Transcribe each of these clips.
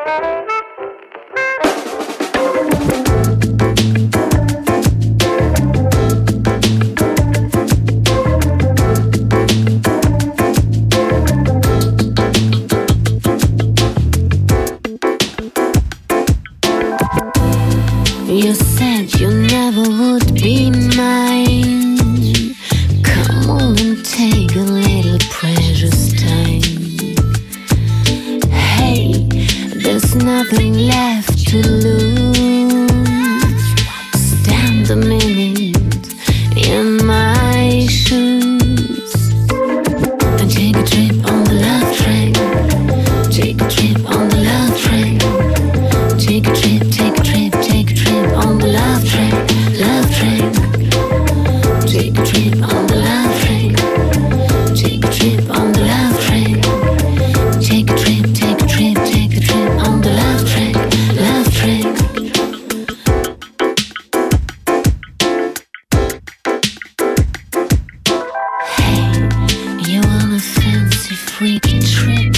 You said you never would be mine. Come on and take a little precious time. Hey, there's nothing left to lose. Stand a minute in my shoes and take a trip on the love train. Take a trip on the love train. Take a trip, take a trip, take a trip on the love train, love train. Take a trip on the love train. Take a trip on the love train. Take a trip, take a trip, take a trip on the love train, love train. Hey, you want a fancy freaky trip?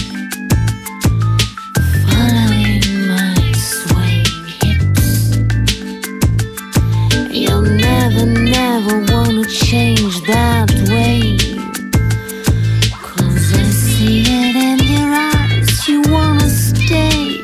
Following my swaying hips. You'll never, never wanna change that way. 'Cause I see it in your eyes, you wanna stay.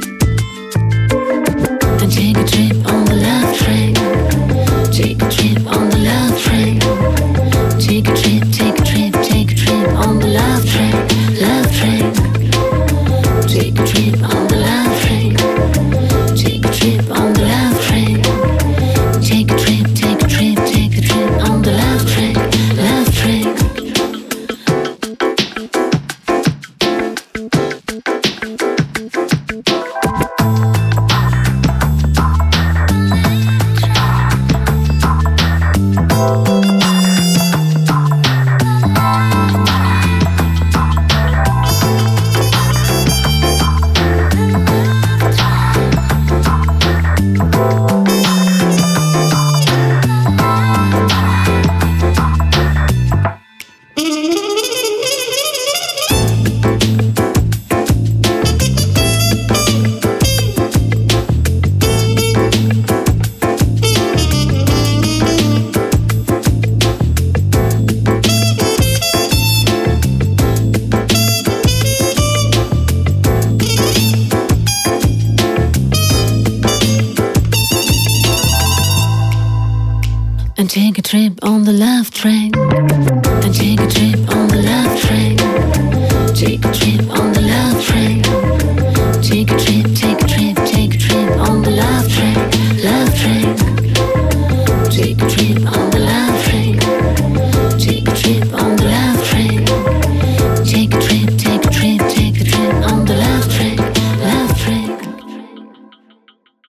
And take a trip on the love train. Take a trip on the love train. Take a trip, take a trip, take a trip on the love train, love train. Take a trip on the love train. Take a trip on the love train. Take a trip, take a trip, take a trip on the love train, love train. And take a trip on the love train. And take a trip on the love train. Take a trip on the love train. Take a trip.